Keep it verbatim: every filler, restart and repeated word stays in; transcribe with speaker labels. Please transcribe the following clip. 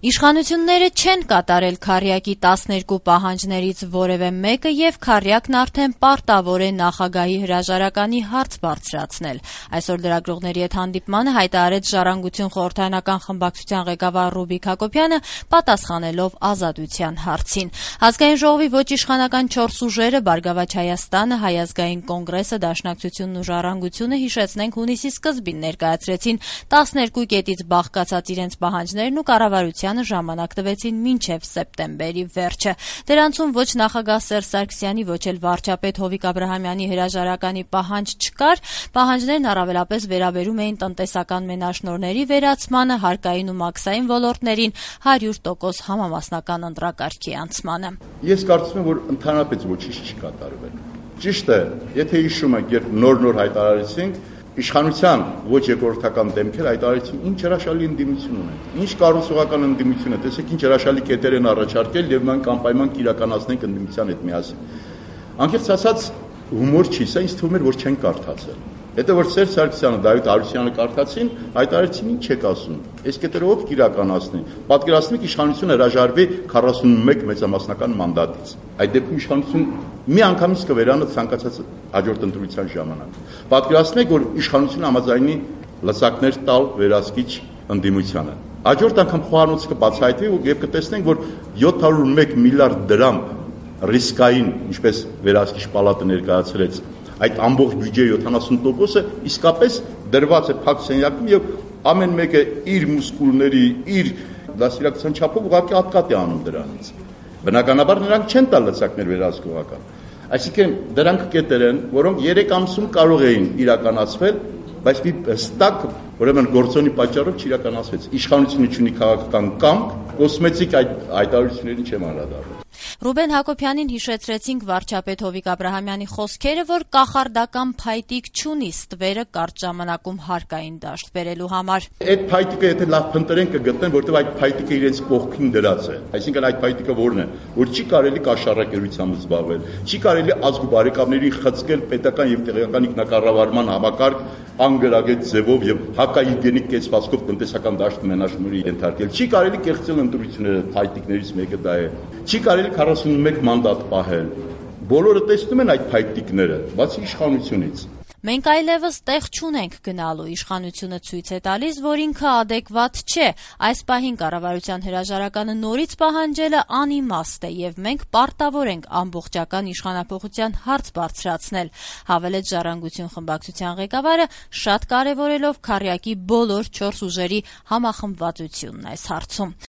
Speaker 1: Իշխանությունները չեն կատարել քառյակի տասներկու պահանջներից որևէ մեկը եւ քառյակն արդեն պարտավոր է նախագահի հրաժարականի հարց բարձրացնել։ Այսօր լրագրողների հետ հանդիպմանը հայտարարեց Ժառանգություն խորհրդարանական խմբակցության ղեկավար Ռուբիկ Հակոբյանը, պատասխանելով Ազատության հարցին։ Ազգային ժողովի ոչ իշխանական չորս ուժերը Բարգավաճ Հայաստանը, Հայ ազգային կոնգրեսը, Դաշնակցությունն ու Ժառանգությունը, հիշեցնենք, հունիսի սկզբին ներկայացրեցին տասներկու կետից բաղկացած իրենց պահանջներն ու կառավարությանը ժամանակ տվեցին մինչև սեպտեմբերի վերջը։ Դրանցում ոչ նախագահ Սերժ Սարգսյանի, ոչ էլ վարչապետ Հովիկ Աբրահամյանի հրաժարականի պահանջ չկար։ Պահանջներն առավելապես վերաբերում էին տնտեսական մենաշնորհների վերացմանը, հարկային ու մաքսային ոլորտներին, հարյուր տոկոս համամասնական ընտրակարգի անցմանը։
Speaker 2: Ես կարծում եմ, որ ընդհանրապես ոչինչ չի կատարվել։ Ճիշտ է, եթե հիշում եք, երբ նոր-նոր հայտարարեցինք, իշխանության ոչ երկրորդական դեմքեր հայտարարեցին, ինչ հրաշալի ընդդիմություն ունեն, ինչ կառուցողական ընդդիմություն է, տեսեք ինչ հրաշալի կետեր են առաջարկել եւ մենք անպայման կիրականացնենք ընդդիմության հետ միասին։ Անկեղծ ասած, հումոր չի, սա ինձ թվում էր, որ չեն կարդացել։ Հետո որ Սերժ Սարգսյանը, Դավիթ Հարությունյանը կարդացին, հայտարարեցին, ինչ եք ասում։ Այս կետերը ով կիրականացնի։ Պատկերացնեք, իշխանությունը հրաժարվի քառասունմեկ մեծամասնական մանդատից։ Այդ դեպքում իշխանությունը մի անգամից կվերանա ցանկացած հաջորդ ընտրության ժամանակ։ Պատկերացնեք, որ իշխանությունը համաձայնի լծակներ տալ վերահսկիչ ընդդիմությանը։ Հաջորդ անգամ խոհանոցը կբացահայտվի եւ կտեսնենք, որ յոթ հարյուր ու մեկ միլիարդ դրամ ռիսկային, ինչպես վերահսկիչ պալատը ներկայացրեց, այդ ամբողջ բյուջեի յոթանասուն տոկոսը իսկապես դրված է փակ սենյակում եւ ամեն մեկը իր մուսկուլների, իր դասիրակցության չափով ուղղակի ատկատ է անում դրանից։ Բնականաբար նրանք չեն տալ լծակներ վերահսկողական։ Այսինքն դրանք կետեր են, որոնք երեք ամսում կարող էին իրականացվել, բայց մի հստակ, ուրեմն գործոնի պատճառով չիրականացվեց։ Իշխանությունը ունի քաղաքական կամք, կոսմետիկ այդ հայտարարություններին չեմ անդրադառնում։
Speaker 1: Ռուբեն Հակոբյանին հիշեցրեցինք վարչապետ Հովիկ Աբրահամյանի խոսքերը, որ կախարդական փայտիկ չունի ստվերը կարճ ժամանակում հարկային դաշտ բերելու համար։
Speaker 2: Այդ փայտիկը եթե լավ փնտրեն կգտնեն, որտեղ այդ փայտիկը իրենց կողքին դրած է։ Այսինքն այդ փայտիկը որն է, որ չի կարելի կաշառակերությամբ զբաղվել, չի կարելի ազգ ու բարեկամներին խցկել պետական եւ տեղական ինքնակառավարման համակարգ անգրագետ ձևով եւ հակաիգենիկ կեցվածքով տնտեսական դաշտ մենաշնորհի ենթարկել։ Չի կարելի կեղծել ընտրությունները, փայտիկներից մեկը դա է։ Չի կարելի քառասունմեկ մանդատ պահել։ Բոլորը տեսնում են այդ փայտիկները, բացի իշխանությունից։
Speaker 1: Մենք այլևս տեղ չունենք գնալու, իշխանությունը ցույց է տալիս, որ ինքը ադեկվատ չէ։ Այս պահին կառավարության հրաժարականը նորից պահանջելը անիմաստ է եւ մենք պարտավոր ենք ամբողջական իշխանափոխության հարց բարձրացնել, հավելեց Ժառանգություն խմբակցության ղեկավարը, շատ կարեւորելով քառյակի բոլոր չորս ուժերի համախմբվածությունն այս հարցում։